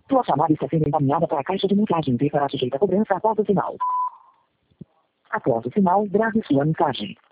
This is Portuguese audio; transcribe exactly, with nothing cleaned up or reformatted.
Sua chamada está sendo encaminhada para a caixa de mensagem e será sujeita a cobrança após o sinal. Após o sinal, grave sua mensagem.